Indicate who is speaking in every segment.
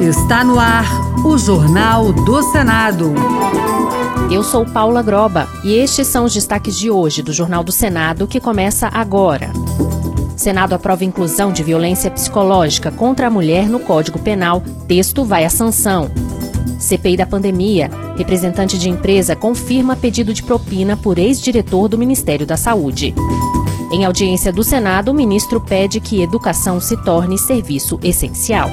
Speaker 1: Está no ar o Jornal do Senado.
Speaker 2: Eu sou Paula Groba e estes são os destaques de hoje do Jornal do Senado, que começa agora. Senado aprova inclusão de violência psicológica contra a mulher no Código Penal. Texto vai à sanção. CPI da pandemia. Representante de empresa confirma pedido de propina por ex-diretor do Ministério da Saúde. Em audiência do Senado, o ministro pede que educação se torne serviço essencial.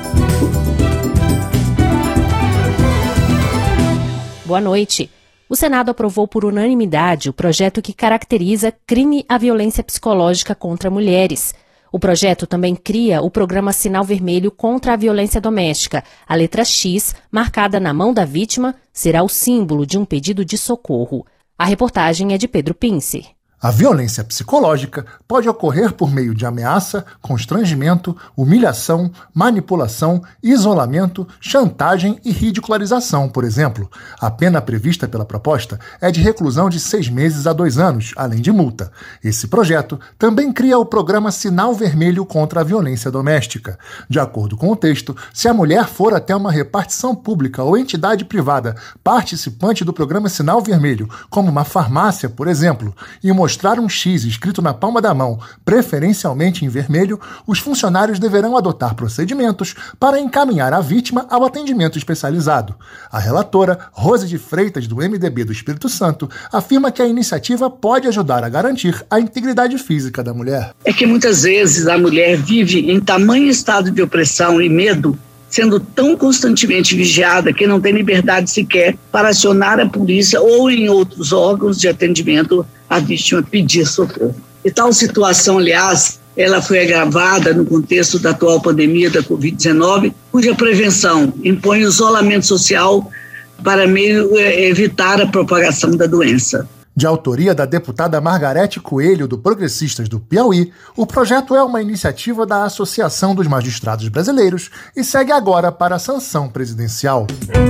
Speaker 2: Boa noite. O Senado aprovou por unanimidade o projeto que caracteriza crime à violência psicológica contra mulheres. O projeto também cria o programa Sinal Vermelho contra a Violência Doméstica. A letra X, marcada na mão da vítima, será o símbolo de um pedido de socorro. A reportagem é de Pedro Pincer.
Speaker 3: A violência psicológica pode ocorrer por meio de ameaça, constrangimento, humilhação, manipulação, isolamento, chantagem e ridicularização, por exemplo. A pena prevista pela proposta é de reclusão de 6 meses a 2 anos, além de multa. Esse projeto também cria o programa Sinal Vermelho contra a Violência Doméstica. De acordo com o texto, se a mulher for até uma repartição pública ou entidade privada participante do programa Sinal Vermelho, como uma farmácia, por exemplo, e mostrar um X escrito na palma da mão, preferencialmente em vermelho, os funcionários deverão adotar procedimentos para encaminhar a vítima ao atendimento especializado. A relatora, Rose de Freitas, do MDB do Espírito Santo, afirma que a iniciativa pode ajudar a garantir a integridade física da mulher.
Speaker 4: É que muitas vezes a mulher vive em tamanho estado de opressão e medo, sendo tão constantemente vigiada que não tem liberdade sequer para acionar a polícia ou em outros órgãos de atendimento a vítima pedir socorro. E tal situação, aliás, ela foi agravada no contexto da atual pandemia da Covid-19, cuja prevenção impõe o isolamento social para meio evitar a propagação da doença.
Speaker 3: De autoria da deputada Margarete Coelho, do Progressistas do Piauí, o projeto é uma iniciativa da Associação dos Magistrados Brasileiros e segue agora para a sanção presidencial.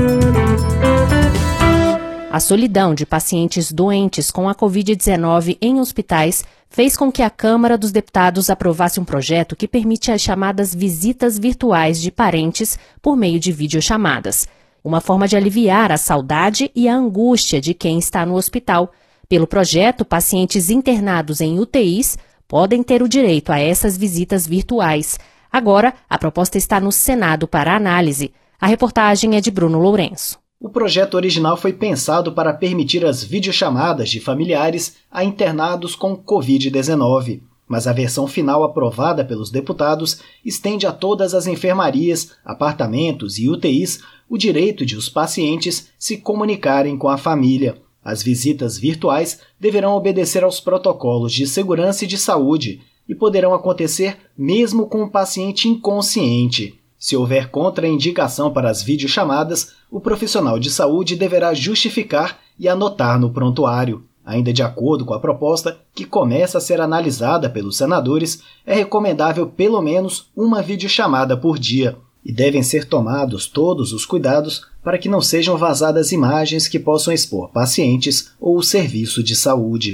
Speaker 2: A solidão de pacientes doentes com a Covid-19 em hospitais fez com que a Câmara dos Deputados aprovasse um projeto que permite as chamadas visitas virtuais de parentes por meio de videochamadas. Uma forma de aliviar a saudade e a angústia de quem está no hospital. Pelo projeto, pacientes internados em UTIs podem ter o direito a essas visitas virtuais. Agora, a proposta está no Senado para análise. A reportagem é de Bruno Lourenço.
Speaker 5: O projeto original foi pensado para permitir as videochamadas de familiares a internados com Covid-19, mas a versão final aprovada pelos deputados estende a todas as enfermarias, apartamentos e UTIs o direito de os pacientes se comunicarem com a família. As visitas virtuais deverão obedecer aos protocolos de segurança e de saúde e poderão acontecer mesmo com o paciente inconsciente. Se houver contraindicação para as videochamadas, o profissional de saúde deverá justificar e anotar no prontuário. Ainda de acordo com a proposta, que começa a ser analisada pelos senadores, é recomendável pelo menos uma videochamada por dia. E devem ser tomados todos os cuidados para que não sejam vazadas imagens que possam expor pacientes ou o serviço de saúde.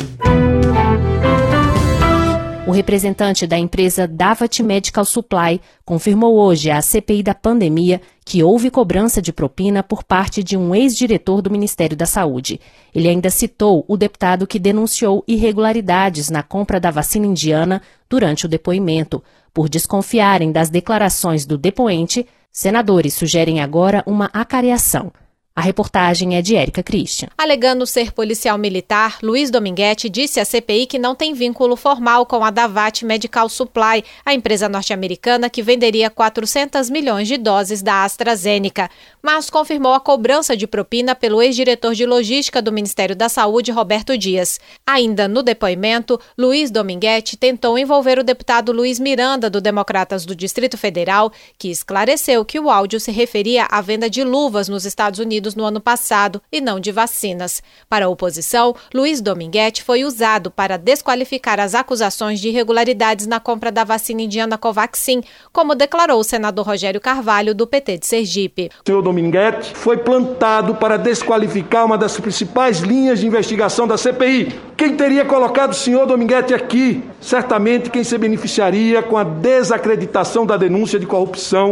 Speaker 2: O representante da empresa Davat Medical Supply confirmou hoje à CPI da pandemia que houve cobrança de propina por parte de um ex-diretor do Ministério da Saúde. Ele ainda citou o deputado que denunciou irregularidades na compra da vacina indiana durante o depoimento. Por desconfiarem das declarações do depoente, senadores sugerem agora uma acareação. A reportagem é de Érica Christian.
Speaker 6: Alegando ser policial militar, Luiz Dominguete disse à CPI que não tem vínculo formal com a Davat Medical Supply, a empresa norte-americana que venderia 400 milhões de doses da AstraZeneca, mas confirmou a cobrança de propina pelo ex-diretor de logística do Ministério da Saúde, Roberto Dias. Ainda no depoimento, Luiz Dominguete tentou envolver o deputado Luiz Miranda, do Democratas do Distrito Federal, que esclareceu que o áudio se referia à venda de luvas nos Estados Unidos no ano passado e não de vacinas. Para a oposição, Luiz Dominguete foi usado para desqualificar as acusações de irregularidades na compra da vacina indiana Covaxin, como declarou o senador Rogério Carvalho, do PT de Sergipe.
Speaker 7: O senhor Dominguete foi plantado para desqualificar uma das principais linhas de investigação da CPI. Quem teria colocado o senhor Dominguete aqui? Certamente quem se beneficiaria com a desacreditação da denúncia de corrupção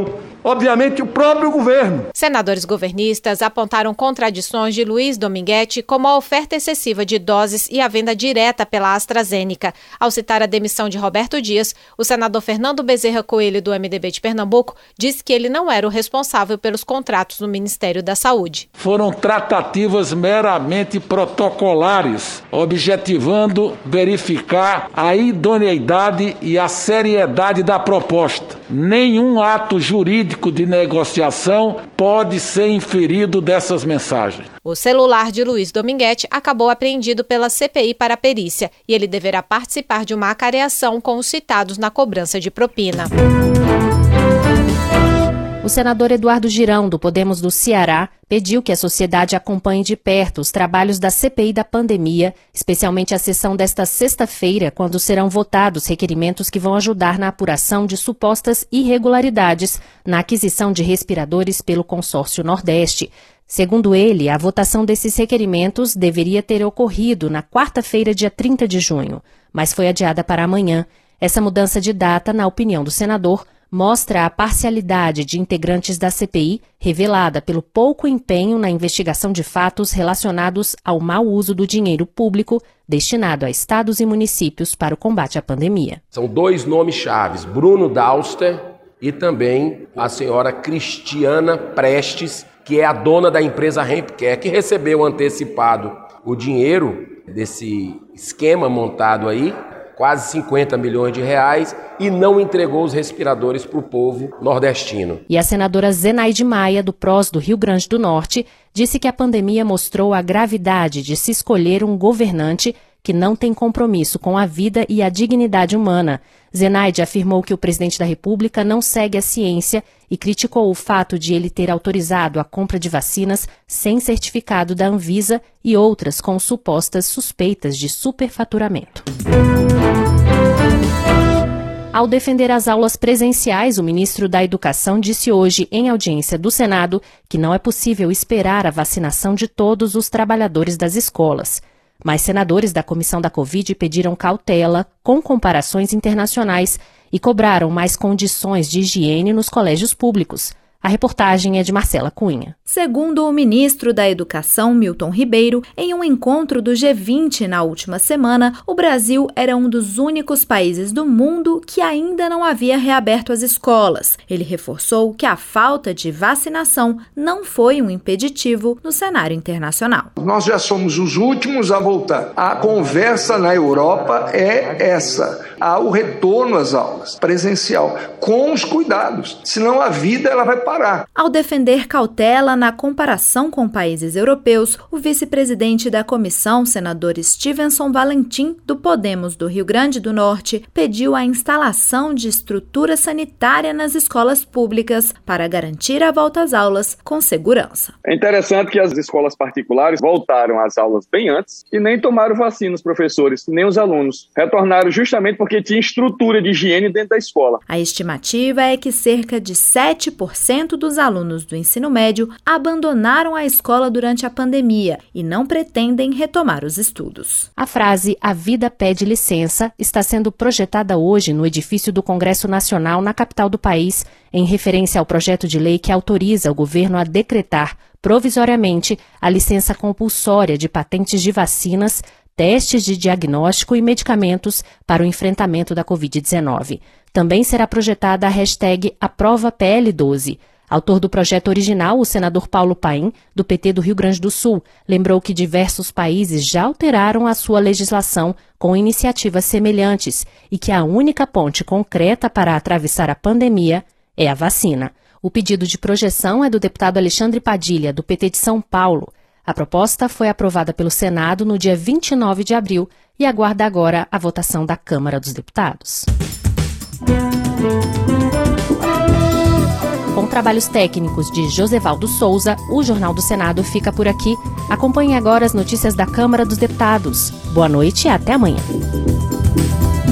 Speaker 7: obviamente, o próprio governo.
Speaker 6: Senadores governistas apontaram contradições de Luiz Dominguete, como a oferta excessiva de doses e a venda direta pela AstraZeneca. Ao citar a demissão de Roberto Dias, o senador Fernando Bezerra Coelho, do MDB de Pernambuco, disse que ele não era o responsável pelos contratos no Ministério da Saúde.
Speaker 7: Foram tratativas meramente protocolares, objetivando verificar a idoneidade e a seriedade da proposta. Nenhum ato jurídico de negociação pode ser inferido dessas mensagens.
Speaker 6: O celular de Luiz Dominguete acabou apreendido pela CPI para perícia e ele deverá participar de uma acareação com os citados na cobrança de propina.
Speaker 2: O senador Eduardo Girão, do Podemos do Ceará, pediu que a sociedade acompanhe de perto os trabalhos da CPI da pandemia, especialmente a sessão desta sexta-feira, quando serão votados requerimentos que vão ajudar na apuração de supostas irregularidades na aquisição de respiradores pelo Consórcio Nordeste. Segundo ele, a votação desses requerimentos deveria ter ocorrido na quarta-feira, dia 30 de junho, mas foi adiada para amanhã. Essa mudança de data, na opinião do senador, mostra a parcialidade de integrantes da CPI, revelada pelo pouco empenho na investigação de fatos relacionados ao mau uso do dinheiro público destinado a estados e municípios para o combate à pandemia.
Speaker 8: São dois nomes chaves, Bruno Dauster e também a senhora Cristiana Prestes, que é a dona da empresa Rempcare, que recebeu antecipado o dinheiro desse esquema montado aí, quase 50 milhões de reais, e não entregou os respiradores para o povo nordestino.
Speaker 2: E a senadora Zenaide Maia, do PROS do Rio Grande do Norte, disse que a pandemia mostrou a gravidade de se escolher um governante que não tem compromisso com a vida e a dignidade humana. Zenaide afirmou que o presidente da República não segue a ciência e criticou o fato de ele ter autorizado a compra de vacinas sem certificado da Anvisa e outras com supostas suspeitas de superfaturamento. Ao defender as aulas presenciais, o ministro da Educação disse hoje, em audiência do Senado, que não é possível esperar a vacinação de todos os trabalhadores das escolas. Mas senadores da Comissão da Covid pediram cautela, com comparações internacionais, e cobraram mais condições de higiene nos colégios públicos. A reportagem é de Marcela Cunha.
Speaker 9: Segundo o ministro da Educação, Milton Ribeiro, em um encontro do G20 na última semana, o Brasil era um dos únicos países do mundo que ainda não havia reaberto as escolas. Ele reforçou que a falta de vacinação não foi um impeditivo no cenário internacional.
Speaker 10: Nós já somos os últimos a voltar. A conversa na Europa é essa. Há o retorno às aulas, presencial, com os cuidados. Senão a vida ela vai parar.
Speaker 9: Ao defender cautela na comparação com países europeus, o vice-presidente da comissão, senador Stevenson Valentim, do Podemos do Rio Grande do Norte, pediu a instalação de estrutura sanitária nas escolas públicas para garantir a volta às aulas com segurança.
Speaker 11: É interessante que as escolas particulares voltaram às aulas bem antes e nem tomaram vacina os professores, nem os alunos. Retornaram justamente porque tinha estrutura de higiene dentro da escola.
Speaker 9: A estimativa é que cerca de 7% dos alunos do ensino médio abandonaram a escola durante a pandemia e não pretendem retomar os estudos.
Speaker 2: A frase "a vida pede licença" está sendo projetada hoje no edifício do Congresso Nacional na capital do país, em referência ao projeto de lei que autoriza o governo a decretar provisoriamente a licença compulsória de patentes de vacinas, testes de diagnóstico e medicamentos para o enfrentamento da Covid-19. Também será projetada a hashtag AprovaPL12. Autor do projeto original, o senador Paulo Paim, do PT do Rio Grande do Sul, lembrou que diversos países já alteraram a sua legislação com iniciativas semelhantes e que a única ponte concreta para atravessar a pandemia é a vacina. O pedido de projeção é do deputado Alexandre Padilha, do PT de São Paulo. A proposta foi aprovada pelo Senado no dia 29 de abril e aguarda agora a votação da Câmara dos Deputados. Com trabalhos técnicos de Josevaldo Souza, o Jornal do Senado fica por aqui. Acompanhe agora as notícias da Câmara dos Deputados. Boa noite e até amanhã.